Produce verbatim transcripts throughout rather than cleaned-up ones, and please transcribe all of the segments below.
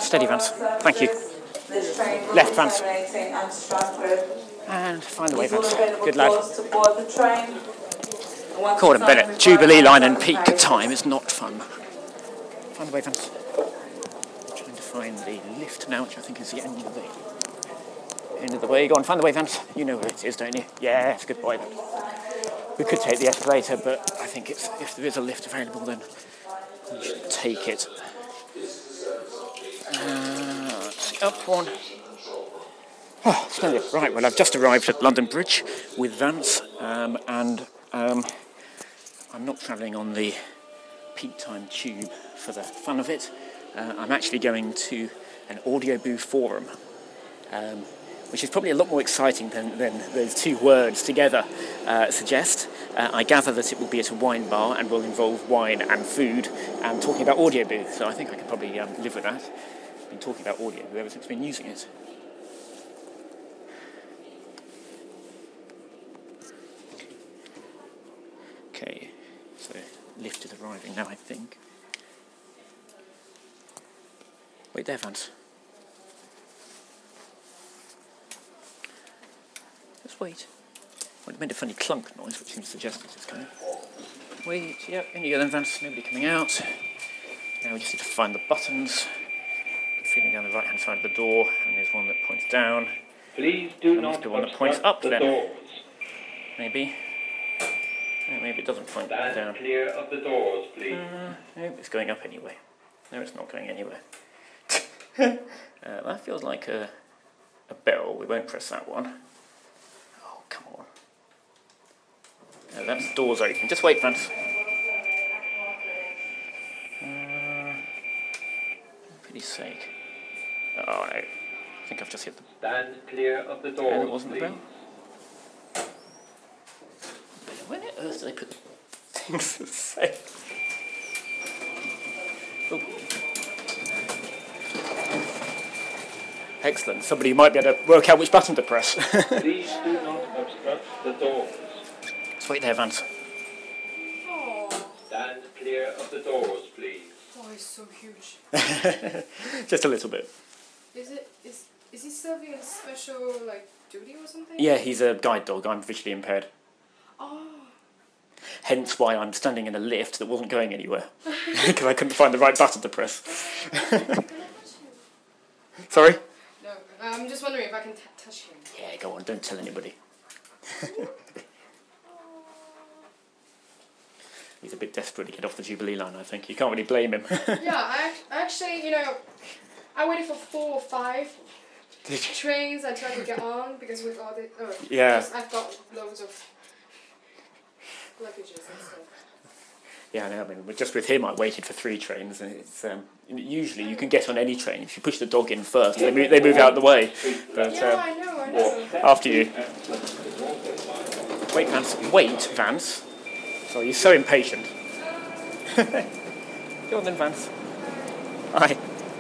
steady, Vance. Thank you. Left, Vance. And find the way, Vance. Good lad. Gordon Bennett, Jubilee line and peak time is not fun. Find the way, Vance. I'm trying to find the lift now, which I think is the end of the end of the way. Go on, find the way, Vance. You know where it is, don't you? Yeah, it's a good boy. We could take the escalator, but I think it's, if there is a lift available, then we should take it. Uh, let's see, up one. Oh, splendid. Right, well, I've just arrived at London Bridge with Vance, um, and um, I'm not travelling on the peak time tube for the fun of it. Uh, I'm actually going to an Audioboo forum, um, which is probably a lot more exciting than, than those two words together uh, suggest. Uh, I gather that it will be at a wine bar and will involve wine and food and talking about Audioboo, so I think I can probably um, live with that. I've been talking about Audioboo ever since I've been using it. Okay, so lift is arriving now, I think. Wait there, Vance. Just wait. Well, it made a funny clunk noise, which seems to suggest that it's coming. Wait, yep, in you go then, Vance. Nobody coming out. Now we just need to find the buttons. I'm feeling down the right-hand side of the door, and there's one that points down. Please do and not the one that points up the then. doors. Maybe. Oh, maybe it doesn't point Stand down. clear of the doors, please. Uh, nope, it's going up anyway. No, it's not going anywhere. uh, that feels like a, a bell. We won't press that one. Oh, come on. No, that's doors open. Just wait, Vance. Uh, for pity's sake. Oh, no. I think I've just hit the... Stand clear of the doors, No, it wasn't please. the bell. Where on earth do they put things to say? Oh. Excellent. Somebody might be able to work out which button to press. Please do not obstruct the doors. Just wait there, Vance. Oh. Stand clear of the doors, please. Oh, it's so huge. Just a little bit. Is it is is he serving a special like duty or something? Yeah, he's a guide dog. I'm visually impaired. Oh. Hence why I'm standing in a lift that wasn't going anywhere. Because I couldn't find the right button to press. Sorry? No, I'm just wondering if I can t touch him. Yeah, go on, don't tell anybody. He's a bit desperate to get off the Jubilee line, I think. You can't really blame him. Yeah, I, I actually, you know, I waited for four or five trains I tried to get on because with all the... Oh, Yeah. because I've got loads of luggages and stuff. Yeah, I know. I mean, just with him, I waited for three trains, and it's um, usually you can get on any train if you push the dog in first. They move, they move out the way. But Yeah, um, I know, I know. after you, wait, Vance. Wait, Vance. Sorry, you're so impatient. Go on then, Vance. Hi.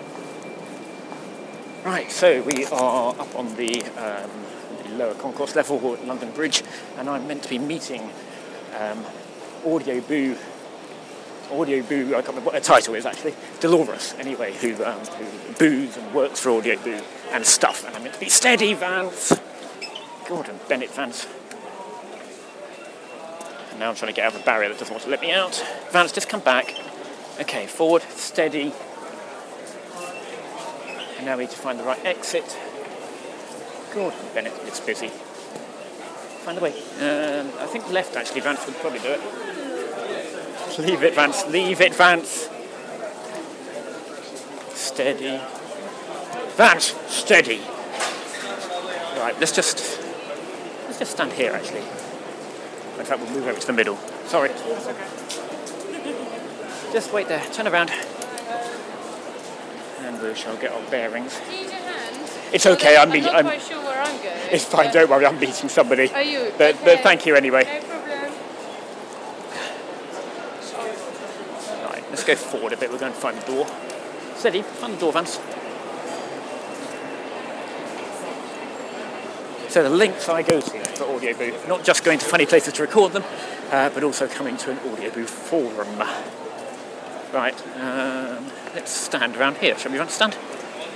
Right, so we are up on the, um, the lower concourse level at London Bridge, and I'm meant to be meeting um, Audioboo. Audioboo, I can't remember what her title is actually, Dolores, anyway, who, um, who boos and works for Audioboo and stuff, and I'm meant to be steady, Vance. Gordon Bennett, Vance. And now I'm trying to get out of a barrier that doesn't want to let me out. Vance, just come back. Okay, forward, steady. And now we need to find the right exit. Gordon Bennett, it's busy. Find a way. Um, I think left, actually, Vance would probably do it. Leave it, Vance. Leave it, Vance. Steady. Vance, steady. Right, let's just let's just stand here. Actually, in fact, we'll move over to the middle. Sorry. It's okay. Just wait there. Turn around, and we shall get our bearings. Do you need your hand? It's okay. I'm. I'm Meet, not I'm quite sure where I'm going. it's fine. Don't worry. I'm meeting somebody. Are you? But, Okay. but thank you anyway. No problem. Right, let's go forward a bit. We're going to find the door. Steady. Find the door, Vance. So the links I go to for Audioboo, not just going to funny places to record them, uh, but also coming to an Audioboo forum. Right, um, let's stand around here. Shall we run stand?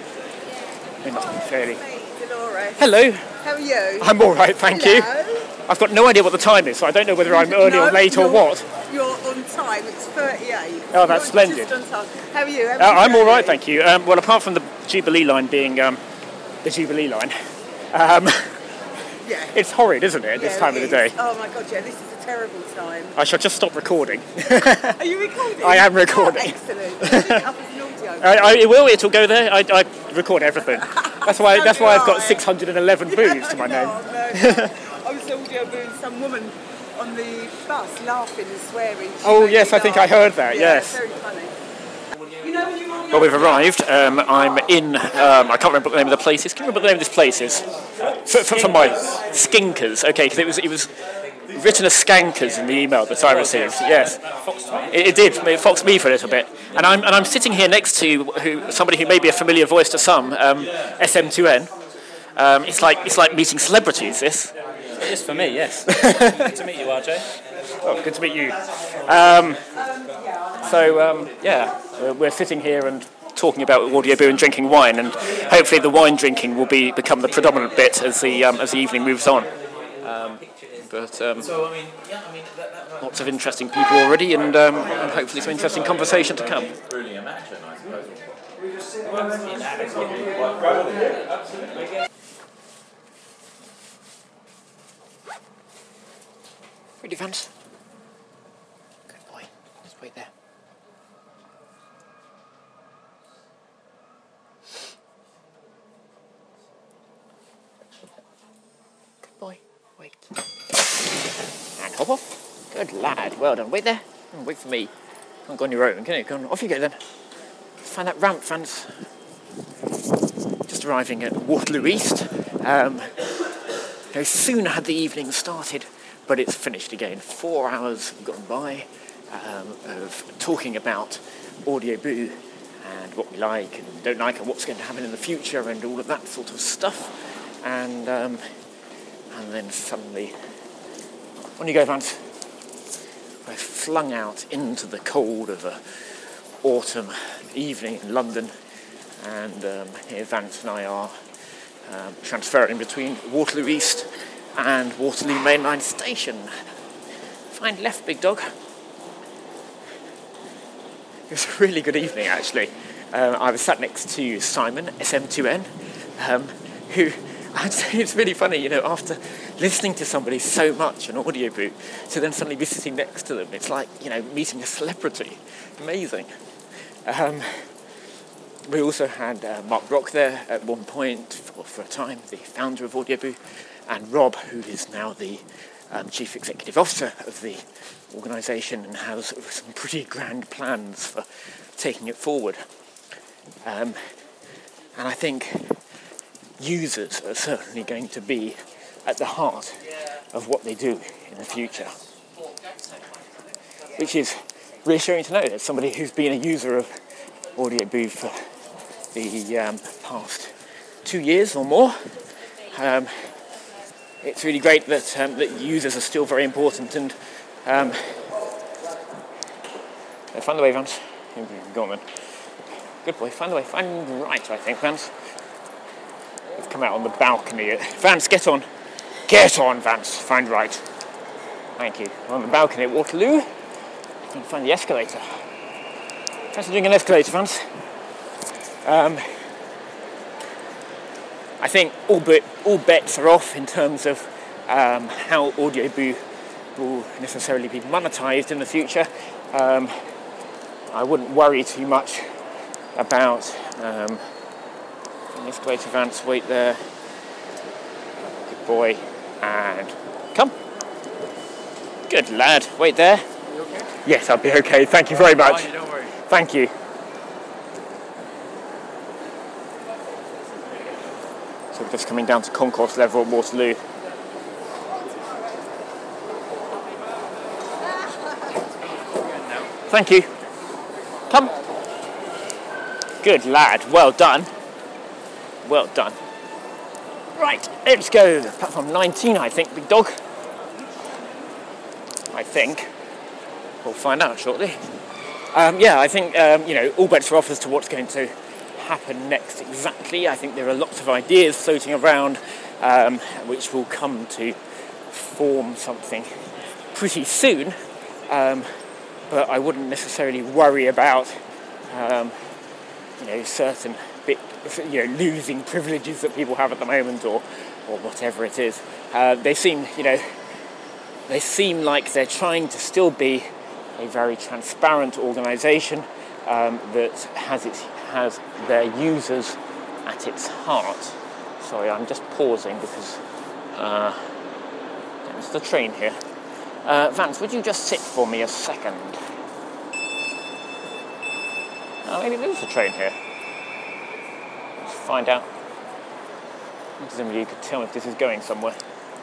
It must be fairly. Hey, Dolores. Hello. How are you? I'm all right, thank Hello. you. I've got no idea what the time is, so I don't know whether I'm early No, or late or you're- what. You're on time. It's thirty-eight. Oh, that's You're splendid. Just on time. How are you? How Uh, was I'm your all right, journey? thank you. Um, well, apart from the Jubilee line being um, the Jubilee line, um, Yeah. it's horrid, isn't it, at this Yeah, time it of the day? is. Oh my God, yeah, this is a terrible time. I shall just stop recording. Are you recording? I am recording. Oh, excellent. Put it up as an audio. I, I, it will, it'll go there. I, I record everything. That's why. That's why I've got Right. six hundred eleven booths to my name. No, no. I was audio booing some woman on the bus laughing and swearing. She Oh made yes, me I think I laugh. heard that. Yeah, Yes. very funny. You know when you're on Well, we've arrived. Um, I'm in. Um, I can't remember what the name of the place is. Can you remember what the name of this place is? For, for, for my Skinkers. Okay, because it was it was written as Skankers in the email that I received. Yes, it, it did. It foxed me for a little bit. And I'm and I'm sitting here next to who somebody who may be a familiar voice to some. Um, S M two N. Um, it's like it's like meeting celebrities. This. It is for me, yes. Good to meet you, R J. Oh, good to meet you. Um, so, um, yeah, we're, we're sitting here and talking about audio boo and drinking wine, and hopefully the wine drinking will be become the predominant bit as the um, as the evening moves on. Um, but um, So, I mean, yeah, I mean, that, that, that lots of interesting people already, and, um, and hopefully some interesting conversation to come. really imagine, I suppose. Ready, Vance? Good boy. Just wait there. Good boy. Wait. And hop off. Good lad. Well done. Wait there. Oh, wait for me. Can't go on your own, can you? Go on. Off you go then. Find that ramp, Vance. Just arriving at Waterloo East. Um, no sooner had the evening started, but it's finished again. Four hours have gone by um, of talking about Audio Boo and what we like and don't like and what's going to happen in the future and all of that sort of stuff. And um, and then suddenly, on you go, Vance. We're flung out into the cold of a autumn evening in London, and um, here Vance and I are um, transferring between Waterloo East and Waterloo Mainline Station. Find left, big dog. It was a really good evening, actually. Um, I was sat next to Simon, S M two N, um, who, I'd say it's really funny, you know, after listening to somebody so much on Audio Boo, to then suddenly be sitting next to them. It's like, you know, meeting a celebrity. Amazing. Um, we also had uh, Mark Brock there at one point for, for a time, the founder of Audio Boo, and Rob, who is now the um, Chief Executive Officer of the organisation and has sort of some pretty grand plans for taking it forward. Um, and I think users are certainly going to be at the heart of what they do in the future, which is reassuring to know that somebody who's been a user of Audio Boo for the um, past two years or more. Um, it's really great that um, that users are still very important, and um, find the way, Vance. Go on then. Good boy. Find the way. Find right, I think, Vance. Let's come out on the balcony. Vance, get on. Get on, Vance. Find right. Thank you. We're on the balcony at Waterloo. You can find the escalator. Fancy doing an escalator, Vance? Um, I think all, but, all bets are off in terms of um, how Audio Boo will necessarily be monetised in the future. Um, I wouldn't worry too much about um, the escalator, Vance. Wait there. Good boy. And come. Good lad. Wait there. You okay? Yes, I'll be okay. Thank you very much. Fine, don't worry. Thank you. So we're just coming down to concourse level at Waterloo. Thank you. Come. Good lad. Well done. Well done. Right, let's go. Platform nineteen, I think, big dog. I think. We'll find out shortly. Um, yeah, I think, um, you know, all bets are off as to what's going to happen next exactly. I think there are lots of ideas floating around um, which will come to form something pretty soon, um, but I wouldn't necessarily worry about um, you know certain bit, you know losing privileges that people have at the moment, or or whatever it is. Uh, they seem you know they seem like they're trying to still be a very transparent organisation um, that has its has their users at its heart. Sorry, I'm just pausing because uh, there's the train here. Uh, Vance, would you just sit for me a second? Oh, maybe there's a train here. Let's find out. Presumably you could tell me if this is going somewhere.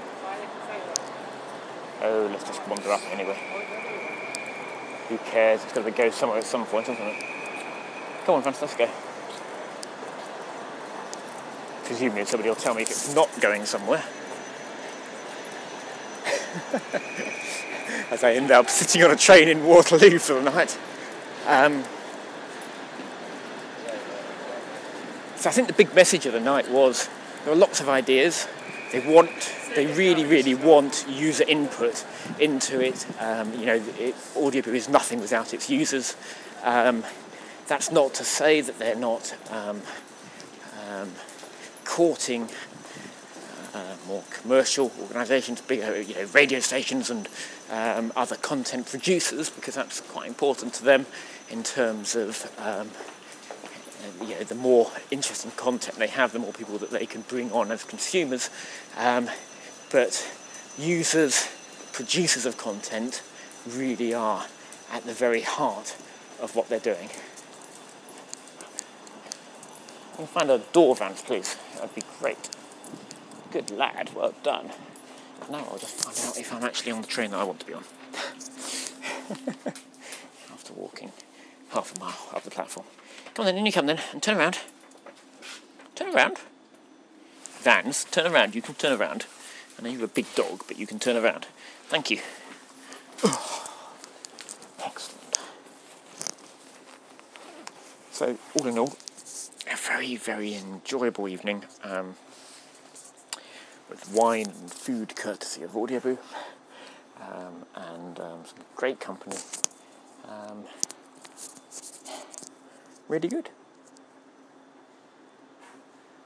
Oh, let's just wander up anyway. Who cares? It's got to go somewhere at some point, isn't it? Come on, Vance, let's go. Presumably somebody will tell me if it's not going somewhere. As I end up sitting on a train in Waterloo for the night. Um, so I think the big message of the night was there are lots of ideas. They want, they really, really want user input into it. Um, you know, it, Audioboo is nothing without its users. Um, that's not to say that they're not um, um, courting uh, more commercial organisations, bigger, you know, radio stations and um, other content producers, because that's quite important to them in terms of um, you know, the more interesting content they have, the more people that they can bring on as consumers. Um, but users, producers of content, really are at the very heart of what they're doing. Can you find a door, Vance, please? That'd be great. Good lad, well done. Now I'll just find out if I'm actually on the train that I want to be on. After walking half a mile up the platform. Come on then, in you come then, and turn around. Turn around. Vans, turn around, you can turn around. I know you're a big dog, but you can turn around. Thank you. Oh, excellent. So, all in all, a very, very enjoyable evening um, with wine and food courtesy of Audioboo, um, and um, some great company. Um, really good.